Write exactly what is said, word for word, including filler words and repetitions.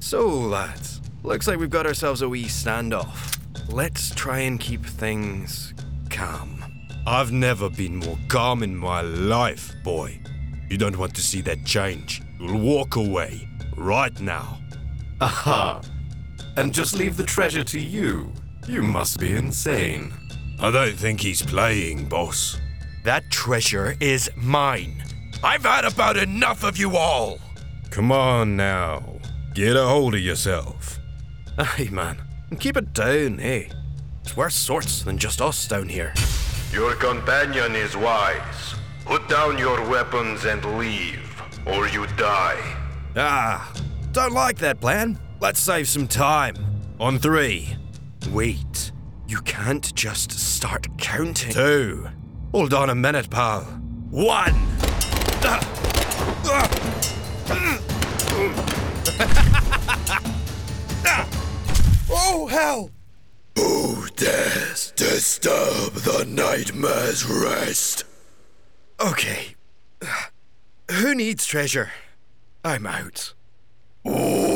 So, lads, looks like we've got ourselves a wee standoff. Let's try and keep things calm. I've never been more calm in my life, boy. You don't want to see that change. You'll walk away, right now. Aha! And just leave the treasure to you? You must be insane. I don't think he's playing, boss. That treasure is mine. I've had about enough of you all. Come on now. Get a hold of yourself. Aye, man. And keep it down, eh? It's worse sorts than just us down here. Your companion is wise. Put down your weapons and leave, or you die. Ah, don't like that plan. Let's save some time. On three. Wait, you can't just start counting. Two. Hold on a minute, pal. One. Oh, hell! Who dares disturb the nightmare's rest? Okay. Who needs treasure? I'm out. Oh.